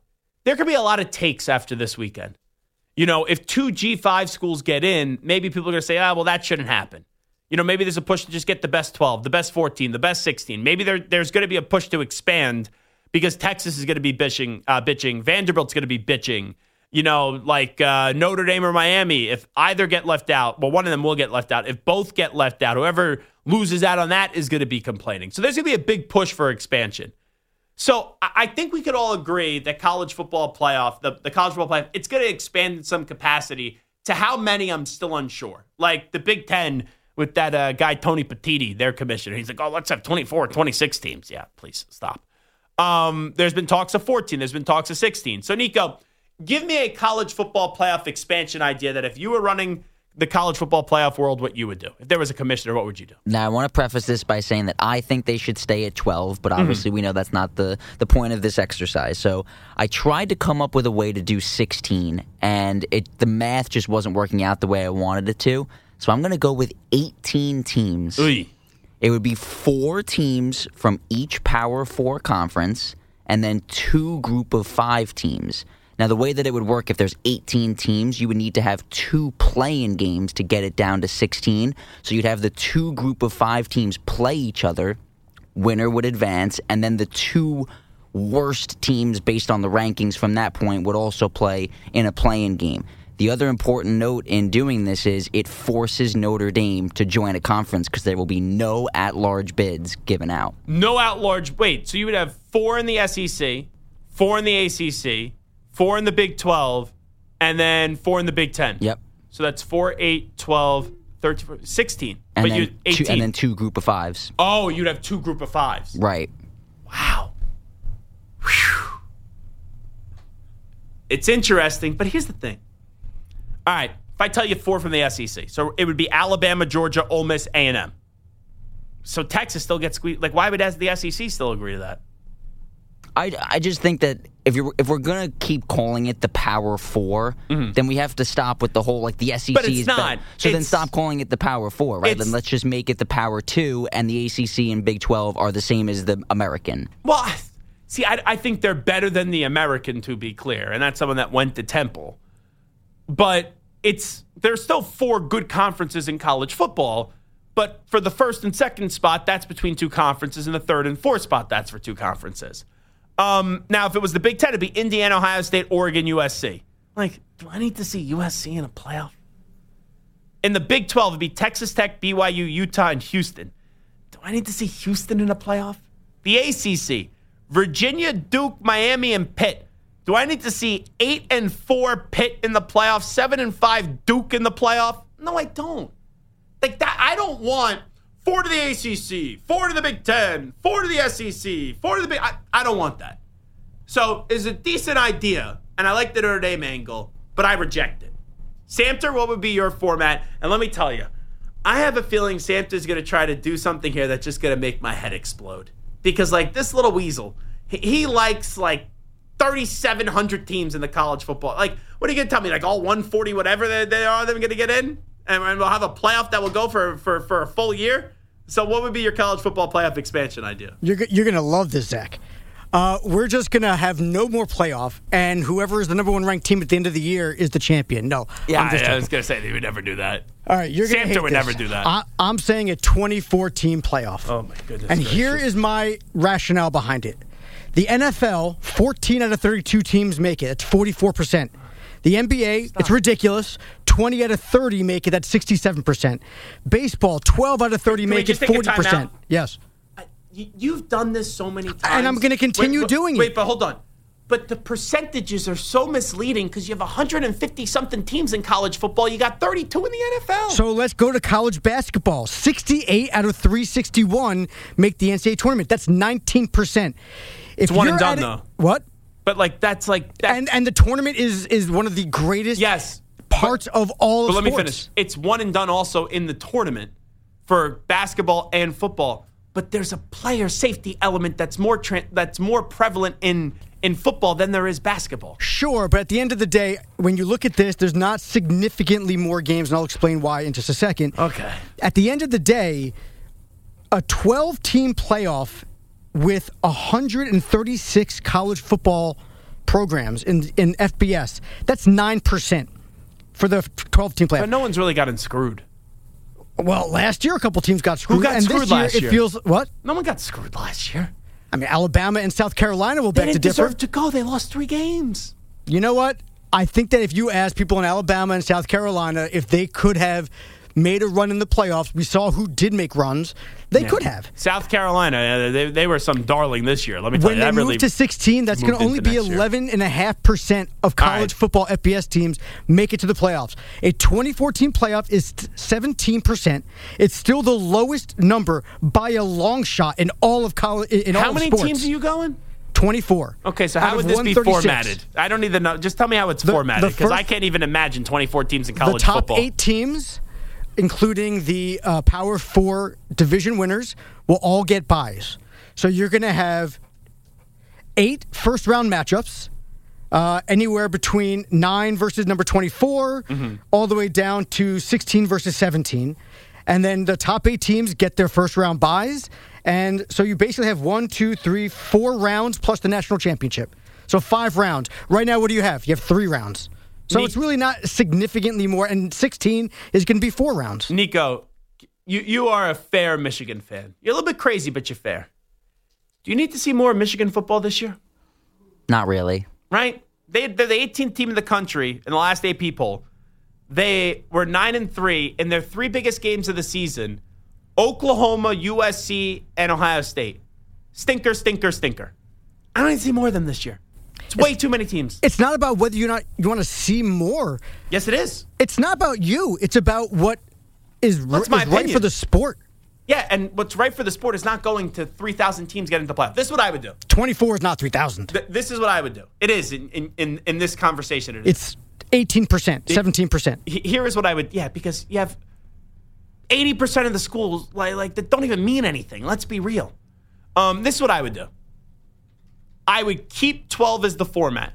there could be a lot of takes after this weekend. You know, if two G five schools get in, maybe people are going to say, ah, well, that shouldn't happen. You know, maybe there's a push to just get the best twelve, the best fourteen, the best sixteen. Maybe there, there's going to be a push to expand because Texas is going to be bitching, uh, bitching. Vanderbilt's going to be bitching. You know, like uh, Notre Dame or Miami, if either get left out, well, one of them will get left out. If both get left out, whoever loses out on that is going to be complaining. So there's going to be a big push for expansion. So I think we could all agree that college football playoff, the, the college football playoff, it's going to expand in some capacity. To how many, I'm still unsure. Like the Big Ten with that uh, guy, Tony Petitti, their commissioner. He's like, oh, let's have twenty-four, twenty-six teams. Yeah, please stop. Um, there's been talks of fourteen. There's been talks of sixteen. So, Nico, give me a college football playoff expansion idea that if you were running the college football playoff world, what you would do. If there was a commissioner, what would you do? Now, I want to preface this by saying that I think they should stay at twelve, but obviously mm-hmm. we know that's not the, the point of this exercise. So I tried to come up with a way to do sixteen, and it the math just wasn't working out the way I wanted it to. So I'm going to go with eighteen teams. Oy. It would be four teams from each Power Four conference, and then two group of five teams. Now, the way that it would work, if there's eighteen teams, you would need to have two play-in games to get it down to sixteen. So you'd have the two group of five teams play each other. Winner would advance. And then the two worst teams, based on the rankings from that point, would also play in a play-in game. The other important note in doing this is it forces Notre Dame to join a conference because there will be no at-large bids given out. No at-large. Wait, so you would have four in the S E C, four in the A C C, four in the Big twelve, and then four in the Big ten. Yep. So that's four, eight, twelve, thirteen, sixteen. And, but then, you eighteen. Two, and then two group of fives. Oh, you'd have two group of fives. Right. Wow. Whew. It's interesting, but here's the thing. All right, if I tell you four from the S E C, so it would be Alabama, Georgia, Ole Miss, A and M. So Texas still gets squeezed. Like, why would the S E C still agree to that? I, I just think that if you're if we're gonna keep calling it the Power Four, mm-hmm. then we have to stop with the whole like the S E C but it's is not. Be- so it's, then stop calling it the Power Four, right? Then let's just make it the Power Two, and the A C C and Big twelve are the same as the American. Well, see, I, I think they're better than the American, to be clear, and that's someone that went to Temple. But it's there's still four good conferences in college football. But for the first and second spot, that's between two conferences, and the third and fourth spot, that's for two conferences. Um, now, if it was the Big Ten, it'd be Indiana, Ohio State, Oregon, U S C. Like, do I need to see U S C in a playoff? In the Big twelve, it'd be Texas Tech, B Y U, Utah, and Houston. Do I need to see Houston in a playoff? The A C C, Virginia, Duke, Miami, and Pitt. Do I need to see eight and four Pitt in the playoff, seven and five Duke in the playoff? No, I don't. Like that, I don't want four to the A C C, four to the Big Ten, four to the S E C, four to the Big. I, I don't want that. So it's a decent idea, and I like the Notre Dame angle, but I reject it. Samter, what would be your format? And let me tell you, I have a feeling Samter's going to try to do something here that's just going to make my head explode. Because like this little weasel, he, he likes like thirty-seven hundred teams in the college football. Like, what are you going to tell me? Like all one forty whatever they, they are, they're going to get in? And, and we'll have a playoff that will go for, for, for a full year? So what would be your college football playoff expansion idea? You're, you're going to love this, Zach. Uh, we're just going to have no more playoff, and whoever is the number one ranked team at the end of the year is the champion. No. Yeah, I'm just I, I was going to say they would never do that. All right, you're going to Samter would never do that. I, I'm saying a twenty-four team playoff. Oh, my goodness. And gracious. Here is my rationale behind it. The N F L, fourteen out of thirty-two teams make it. That's forty-four percent. The N B A, Stop. It's ridiculous. twenty out of thirty make it. That's sixty-seven percent. Baseball, twelve out of thirty Can make it. forty percent. Yes. I, you've done this so many times. And I'm going to continue wait, doing wait, it. Wait, but hold on. But the percentages are so misleading because you have one hundred fifty-something teams in college football. You got thirty-two in the N F L. So let's go to college basketball. sixty-eight out of three sixty-one make the N C double A tournament. That's nineteen percent. If it's one and it, done, though. What? But, like, that's like... That, and and the tournament is is one of the greatest yes, parts but, of all but of sports. But let me finish. It's one and done also in the tournament for basketball and football. But there's a player safety element that's more tra- that's more prevalent in, in football than there is basketball. Sure, but at the end of the day, when you look at this, there's not significantly more games, and I'll explain why in just a second. Okay. At the end of the day, a twelve-team playoff with one hundred thirty-six college football programs in, in F B S. That's nine percent for the twelve-team playoff. But no one's really gotten screwed. Well, last year a couple teams got screwed. Who got and screwed this year, last year? It feels what? No one got screwed last year. I mean, Alabama and South Carolina will They beg to didn't differ. deserve to go. They lost three games. You know what? I think that if you ask people in Alabama and South Carolina if they could have made a run in the playoffs, we saw who did make runs. They Yeah. could have. South Carolina, uh, they, they were some darling this year. Let me tell When you. they that move really to sixteen, that's going moved to only into be next year. eleven point five percent of college right. football F B S teams make it to the playoffs. A twenty fourteen playoff is t- seventeen percent. It's still the lowest number by a long shot in all of college. In How all of many sports. teams are you going? twenty-four. Okay, so Out how of would this be one thirty-six. formatted? I don't need to know. Just tell me how it's The- formatted, the because I first- can't even imagine twenty-four teams in college the top football. eight teams, including the uh, Power Four division winners, will all get buys. So you're going to have eight first-round matchups, uh, anywhere between nine versus number twenty-four, Mm-hmm. all the way down to sixteen versus seventeen. And then the top eight teams get their first-round buys. And so you basically have one, two, three, four rounds plus the national championship. So five rounds. Right now, what do you have? You have three rounds. So Ni- it's really not significantly more. And sixteen is going to be four rounds. Nico, you, you are a fair Michigan fan. You're a little bit crazy, but you're fair. Do you need to see more Michigan football this year? Not really. Right? They, they're the eighteenth team in the country in the last A P poll. They were nine and three in their three biggest games of the season: Oklahoma, U S C, and Ohio State. Stinker, stinker, stinker. I don't need to see more of them this year. It's way too many teams. It's not about whether you not you want to see more. Yes, it is. It's not about you. It's about what is, r- That's my is right opinion. for the sport. Yeah, and what's right for the sport is not going to three thousand teams getting into the playoff. This is what I would do. twenty-four is not three thousand. Th- this is what I would do. It is in, in, in, in this conversation. It is. It's eighteen percent, seventeen percent. He- Here is what I would, yeah, because you have eighty percent of the schools like, like that don't even mean anything. Let's be real. Um, this is what I would do. I would keep twelve as the format.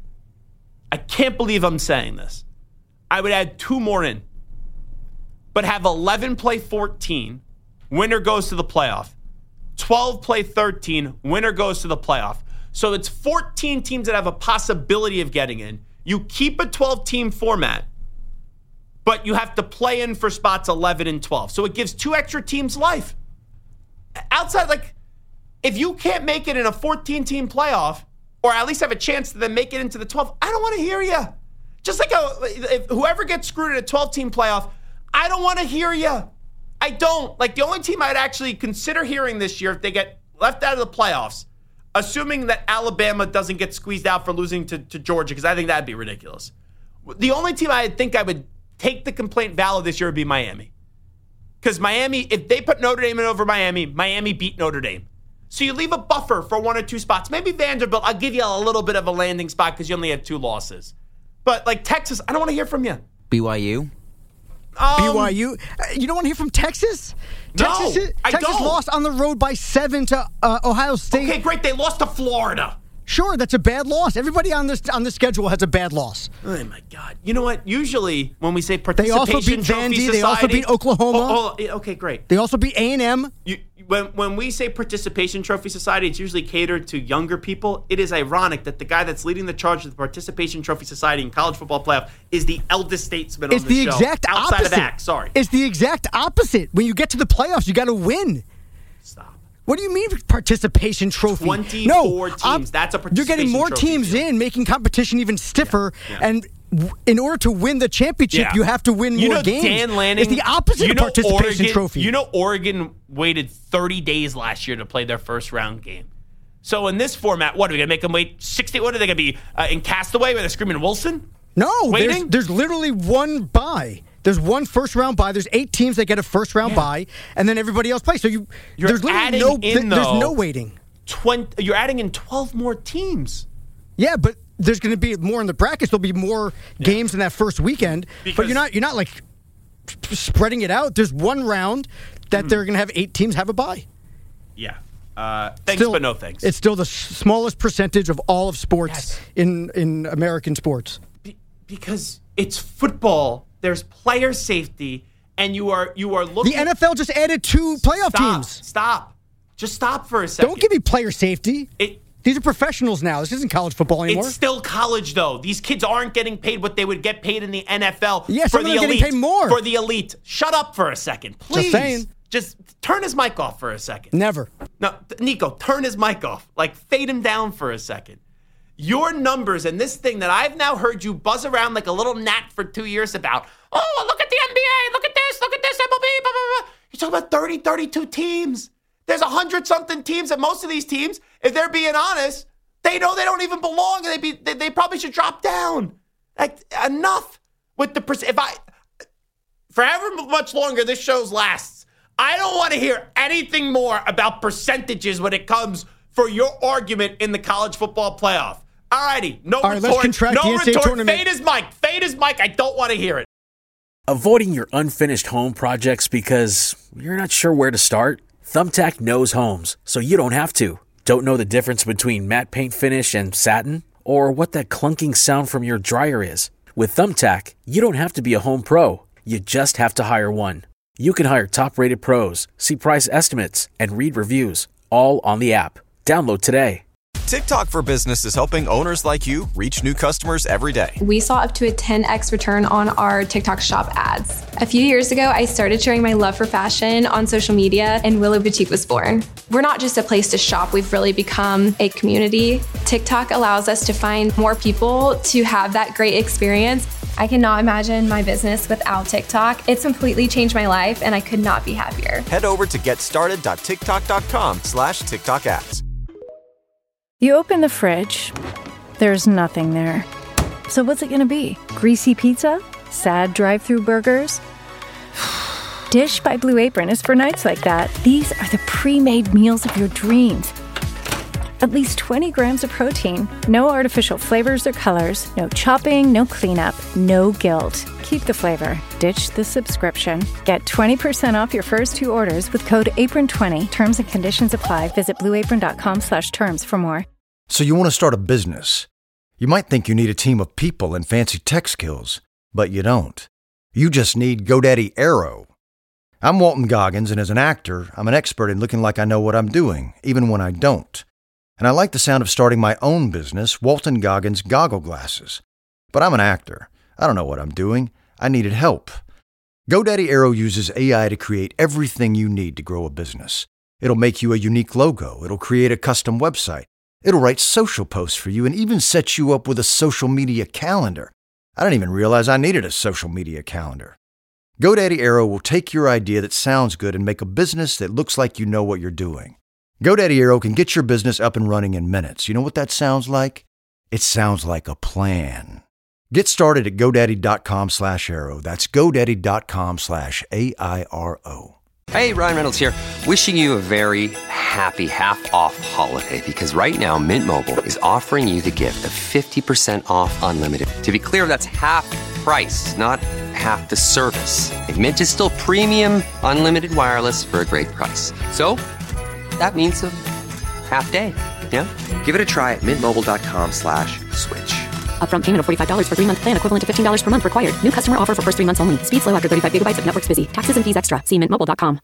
I can't believe I'm saying this. I would add two more in, but have eleven play fourteen. Winner goes to the playoff. twelve play thirteen. Winner goes to the playoff. So it's fourteen teams that have a possibility of getting in. You keep a twelve-team format, but you have to play in for spots eleven and twelve. So it gives two extra teams life. Outside, like, if you can't make it in a fourteen-team playoff, or at least have a chance to then make it into the twelve, I don't want to hear you. Just like a, if whoever gets screwed in a twelve-team playoff, I don't want to hear you. I don't. Like, the only team I'd actually consider hearing this year if they get left out of the playoffs, assuming that Alabama doesn't get squeezed out for losing to, to Georgia, because I think that'd be ridiculous. The only team I think I would take the complaint valid this year would be Miami. Because Miami, if they put Notre Dame in over Miami, Miami beat Notre Dame. So you leave a buffer for one or two spots. Maybe Vanderbilt, I'll give you a little bit of a landing spot because you only had two losses. But like Texas, I don't want to hear from you. B Y U? Um, B Y U? Uh, You don't want to hear from Texas? No, Texas, I Texas don't. lost on the road by seven to uh, Ohio State. Okay, great. They lost to Florida. Sure, that's a bad loss. Everybody on this on the schedule has a bad loss. Oh, my God. You know what? Usually when we say They participation also beat trophy Vandy. society, They also beat Oklahoma. Oh, oh, okay, great. They also beat A and M. You, when, when we say participation trophy society, it's usually catered to younger people. It is ironic that the guy that's leading the charge of the participation trophy society in college football playoff is the eldest statesman It's on the, the show. exact outside opposite. of Act. Sorry. It's the exact opposite. When you get to the playoffs, you got to win. Stop. What do you mean participation trophy? twenty-four no, teams. I'm- That's a You're getting participation more trophy teams deal. in, making competition even stiffer. Yeah, yeah. And w- in order to win the championship, Yeah. you have to win you more know, games. Dan Lanning, it's the opposite you of know participation Oregon, trophy. You know, Oregon waited thirty days last year to play their first round game. So in this format, what are we going to make them wait sixty? What are they going to be uh, in Castaway where they're screaming Wilson? No, there's, Waiting? there's literally one bye. There's one first round bye. There's eight teams that get a first round Yeah. bye, and then everybody else plays. So you, You're there's literally adding no, in, th- there's though, no waiting. twenty, you're adding in twelve more teams. Yeah, but there's going to be more in the brackets. There'll be more games in that first weekend. but Because- you're not you're not like spreading it out. There's one round that Hmm. they're going to have eight teams have a bye. Yeah. Uh, thanks, Still- but no thanks. It's still the s- smallest percentage of all of sports Yes. in in American sports. Be- because it's football. There's player safety, and you are you are looking. The N F L just added two playoff stop, teams. Stop. Just stop for a second. Don't give me player safety. It These are professionals now. This isn't college football anymore. It's still college, though. These kids aren't getting paid what they would get paid in the N F L. Yeah, for some of the them are elite. getting paid more. For the elite. Shut up for a second, please. Just saying. Just turn his mic off for a second. Never. No, Nico, turn his mic off. Like, fade him down for a second. Your numbers and this thing that I've now heard you buzz around like a little gnat for two years about. Oh, look at the N B A. Look at this. Look at this M L B. Blah, blah, blah. You're talking about thirty, thirty-two teams. There's one hundred something teams, and most of these teams, if they're being honest, they know they don't even belong, and they be they, they probably should drop down. Like, enough with the perc- if I for however much longer this show lasts, I don't want to hear anything more about percentages when it comes for your argument in the college football playoff. All righty, no All right, retort. let's contract no the N C double A retort. tournament. Fade his mic. Fade his mic. I don't want to hear it. Avoiding your unfinished home projects because you're not sure where to start? Thumbtack knows homes, so you don't have to. Don't know the difference between matte paint finish and satin? Or what that clunking sound from your dryer is? With Thumbtack, you don't have to be a home pro. You just have to hire one. You can hire top-rated pros, see price estimates, and read reviews, all on the app. Download today. TikTok for Business is helping owners like you reach new customers every day. We saw up to a ten x return on our TikTok shop ads. A few years ago, I started sharing my love for fashion on social media, and Willow Boutique was born. We're not just a place to shop, we've really become a community. TikTok allows us to find more people to have that great experience. I cannot imagine my business without TikTok. It's completely changed my life, and I could not be happier. Head over to getstarted.tiktok.com slash TikTok ads. You open the fridge, there's nothing there. So what's it going to be? Greasy pizza? Sad drive-through burgers? Dish by Blue Apron is for nights like that. These are the pre-made meals of your dreams. At least twenty grams of protein, no artificial flavors or colors, no chopping, no cleanup, no guilt. Keep the flavor. Ditch the subscription. Get twenty percent off your first two orders with code apron twenty. Terms and conditions apply. Visit blueapron.com slash terms for more. So you want to start a business. You might think you need a team of people and fancy tech skills, but you don't. You just need GoDaddy Aero. I'm Walton Goggins, and as an actor, I'm an expert in looking like I know what I'm doing, even when I don't. And I like the sound of starting my own business, Walton Goggins Goggle Glasses. But I'm an actor. I don't know what I'm doing. I needed help. GoDaddy Aero uses A I to create everything you need to grow a business. It'll make you a unique logo. It'll create a custom website. It'll write social posts for you and even set you up with a social media calendar. I didn't even realize I needed a social media calendar. GoDaddy Aero will take your idea that sounds good and make a business that looks like you know what you're doing. GoDaddy Aero can get your business up and running in minutes. You know what that sounds like? It sounds like a plan. Get started at GoDaddy.com slash Aero. That's GoDaddy.com slash A I R O. Hey, Ryan Reynolds here. Wishing you a very happy half-off holiday because right now Mint Mobile is offering you the gift of fifty percent off unlimited. To be clear, that's half price, not half the service. And Mint is still premium unlimited wireless for a great price. So that means a half day, yeah? Give it a try at mintmobile.com slash switch. Upfront payment of forty-five dollars for three-month plan equivalent to fifteen dollars per month required. New customer offer for first three months only. Speed slow after thirty-five gigabytes if network's busy. Taxes and fees extra. See mint mobile dot com.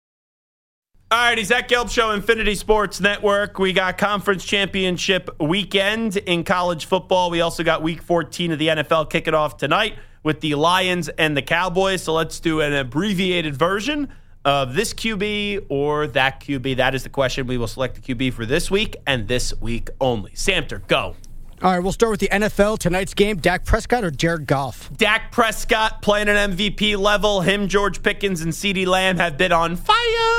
All right, Zach Gelb Show, Infinity Sports Network. We got conference championship weekend in college football. We also got week fourteen of the N F L kicking off tonight with the Lions and the Cowboys. So let's do an abbreviated version of this Q B or that Q B. That is the question. We will select the Q B for this week and this week only. Samter, go. All right, we'll start with the N F L. Tonight's game, Dak Prescott or Jared Goff? Dak Prescott playing at M V P level. Him, George Pickens, and CeeDee Lamb have been on fire.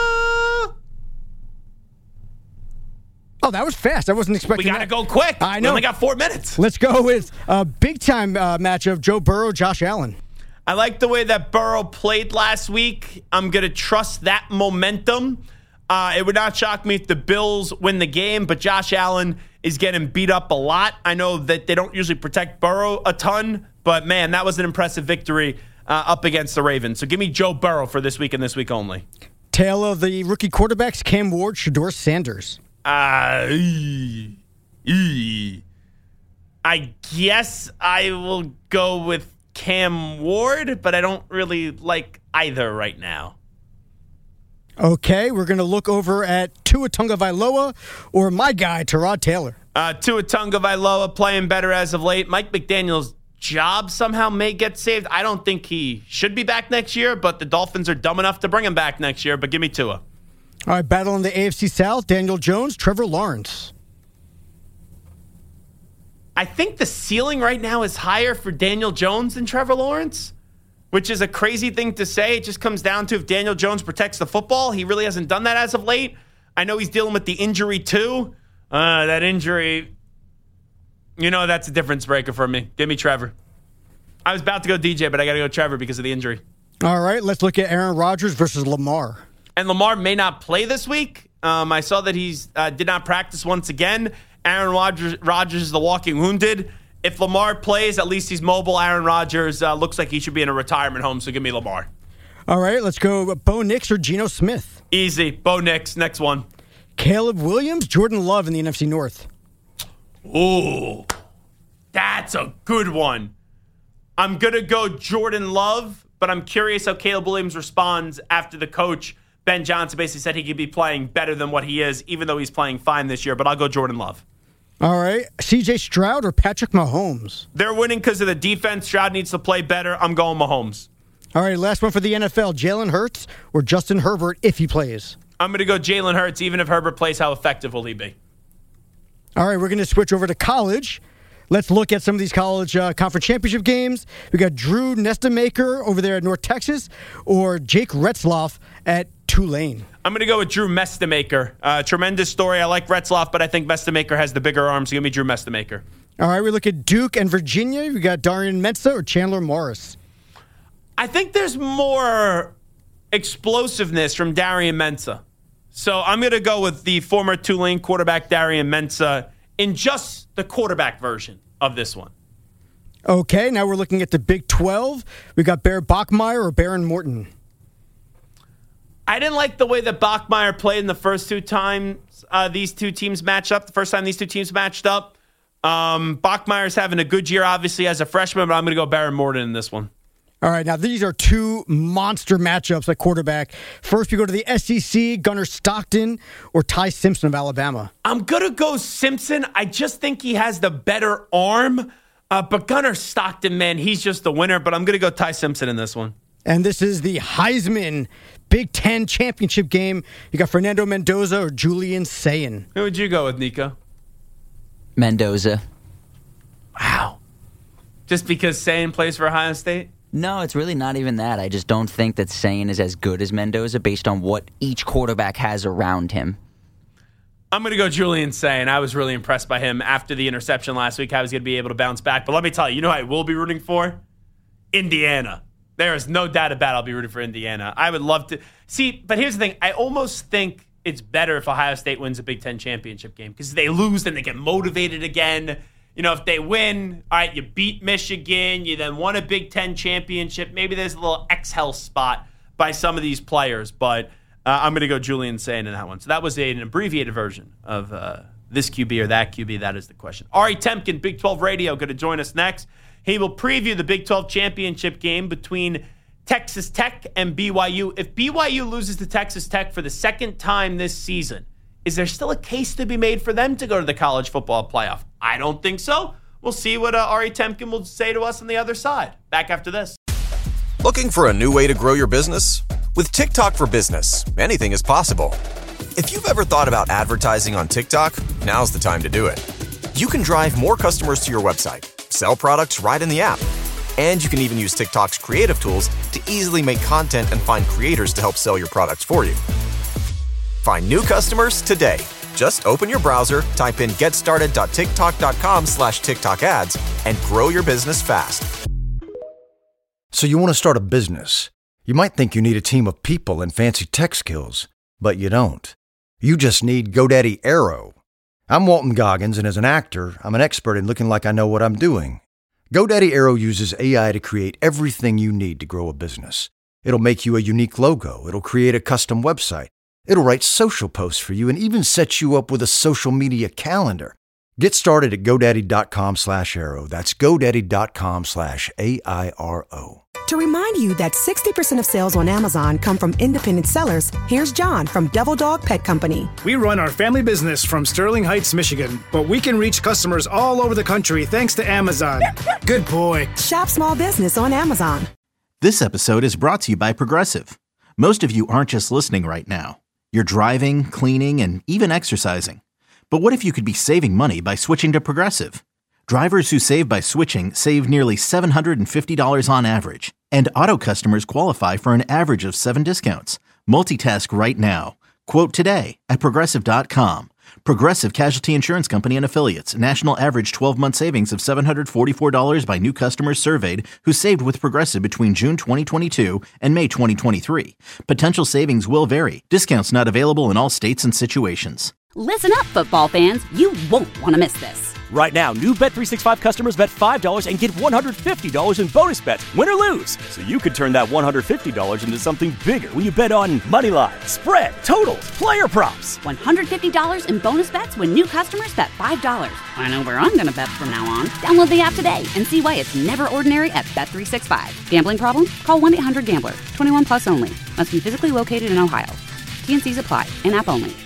Oh, that was fast. I wasn't expecting that. We got to go quick. I know. We only got four minutes. Let's go with a big-time uh, matchup, Joe Burrow, Josh Allen. I like the way that Burrow played last week. I'm going to trust that momentum. Uh, it would not shock me if the Bills win the game, but Josh Allen is getting beat up a lot. I know that they don't usually protect Burrow a ton, but, man, that was an impressive victory uh, up against the Ravens. So give me Joe Burrow for this week and this week only. Tale of the rookie quarterbacks, Cam Ward, Shedeur Sanders. Uh, ee, ee. I guess I will go with Cam Ward, but I don't really like either right now. Okay, we're going to look over at Tua Tagovailoa or my guy, Tyrod Taylor. Uh, Tua Tagovailoa playing better as of late. Mike McDaniel's job somehow may get saved. I don't think he should be back next year, but the Dolphins are dumb enough to bring him back next year. But give me Tua. All right, battle in the A F C South, Daniel Jones, Trevor Lawrence. I think the ceiling right now is higher for Daniel Jones than Trevor Lawrence, which is a crazy thing to say. It just comes down to if Daniel Jones protects the football. He really hasn't done that as of late. I know he's dealing with the injury too. Uh, that injury, you know, that's a difference breaker for me. Give me Trevor. I was about to go D J, but I got to go Trevor because of the injury. All right, let's look at Aaron Rodgers versus Lamar. And Lamar may not play this week. Um, I saw that he's uh, did not practice once again. Aaron Rodgers, Rodgers is the walking wounded. If Lamar plays, at least he's mobile. Aaron Rodgers uh, looks like he should be in a retirement home, so give me Lamar. All right, let's go Bo Nix or Geno Smith. Easy. Bo Nix, next one. Caleb Williams, Jordan Love in the N F C North. Ooh, that's a good one. I'm going to go Jordan Love, but I'm curious how Caleb Williams responds after the coach, Ben Johnson, basically said he could be playing better than what he is, even though he's playing fine this year. But I'll go Jordan Love. All right. C J Stroud or Patrick Mahomes? They're winning because of the defense. Stroud needs to play better. I'm going Mahomes. All right. Last one for the N F L. Jalen Hurts or Justin Herbert if he plays? I'm going to go Jalen Hurts. Even if Herbert plays, how effective will he be? All right. We're going to switch over to college. Let's look at some of these college uh, conference championship games. We got Drew Nestamaker over there at North Texas or Jake Retzloff at Tulane. I'm going to go with Drew Mestamaker. Uh, tremendous story. I like Retzloff, but I think Mestamaker has the bigger arms. So give me Drew Mestamaker. All right, we look at Duke and Virginia. We got Darian Mensah or Chandler Morris. I think there's more explosiveness from Darian Mensah. So I'm going to go with the former Tulane quarterback Darian Mensah in just the quarterback version of this one. Okay, now we're looking at the Big twelve. We got Bear Bachmeier or Baron Morton. I didn't like the way that Bachmeier played in the first two times uh, these two teams matched up. The first time these two teams matched up. Um, Bachmeier's having a good year, obviously, as a freshman, but I'm going to go Baron Morton in this one. All right, now these are two monster matchups at quarterback. First, we go to the S E C, Gunnar Stockton or Ty Simpson of Alabama. I'm going to go Simpson. I just think he has the better arm. Uh, but Gunnar Stockton, man, he's just the winner. But I'm going to go Ty Simpson in this one. And this is the Heisman Big Ten championship game. You got Fernando Mendoza or Julian Sayin. Who would you go with, Nico? Mendoza. Wow. Just because Sayin plays for Ohio State? No, it's really not even that. I just don't think that Sayin is as good as Mendoza based on what each quarterback has around him. I'm going to go Julian Sayin. I was really impressed by him after the interception last week. I was going to be able to bounce back. But let me tell you, you know who I will be rooting for? Indiana. There is no doubt about it. I'll be rooting for Indiana. I would love to. See, but here's the thing. I almost think it's better if Ohio State wins a Big Ten championship game because they lose, then they get motivated again. You know, if they win, all right, you beat Michigan, you then won a Big Ten championship. Maybe there's a little exhale spot by some of these players, but uh, I'm going to go Julian Sayin in that one. So that was a, an abbreviated version of uh, this Q B or that Q B. That is the question. Ari Temkin, Big twelve Radio, going to join us next. He will preview the Big twelve championship game between Texas Tech and B Y U. If B Y U loses to Texas Tech for the second time this season, is there still a case to be made for them to go to the college football playoff? I don't think so. We'll see what uh, Ari Temkin will say to us on the other side. Back after this. Looking for a new way to grow your business? With TikTok for Business, anything is possible. If you've ever thought about advertising on TikTok, now's the time to do it. You can drive more customers to your website, sell products right in the app, and you can even use TikTok's creative tools to easily make content and find creators to help sell your products for you. Find new customers today. Just open your browser, type in getstarted.tiktok.com slash TikTok ads, and grow your business fast. So you want to start a business. You might think you need a team of people and fancy tech skills, but you don't. You just need GoDaddy Aero. I'm Walton Goggins, and as an actor, I'm an expert in looking like I know what I'm doing. GoDaddy Aero uses A I to create everything you need to grow a business. It'll make you a unique logo. It'll create a custom website. It'll write social posts for you and even set you up with a social media calendar. Get started at GoDaddy.com slash Aero. That's GoDaddy.com slash A I R O. To remind you that sixty percent of sales on Amazon come from independent sellers, here's John from Devil Dog Pet Company. We run our family business from Sterling Heights, Michigan, but we can reach customers all over the country thanks to Amazon. Good boy. Shop small business on Amazon. This episode is brought to you by Progressive. Most of you aren't just listening right now. You're driving, cleaning, and even exercising. But what if you could be saving money by switching to Progressive? Drivers who save by switching save nearly seven hundred fifty dollars on average. And auto customers qualify for an average of seven discounts. Multitask right now. Quote today at Progressive dot com. Progressive Casualty Insurance Company and Affiliates. National average twelve-month savings of seven hundred forty-four dollars by new customers surveyed who saved with Progressive between June twenty twenty-two and May twenty twenty-three. Potential savings will vary. Discounts not available in all states and situations. Listen up, football fans. You won't want to miss this. Right now, new Bet three sixty-five customers bet five dollars and get one hundred fifty dollars in bonus bets, win or lose. So you could turn that one hundred fifty dollars into something bigger when you bet on money line, spread, totals, player props. one hundred fifty dollars in bonus bets when new customers bet five dollars. I know where I'm going to bet from now on. Download the app today and see why it's never ordinary at Bet three sixty-five. Gambling problem? Call one eight hundred gambler. twenty-one plus only. Must be physically located in Ohio. T and C's apply. In-app only.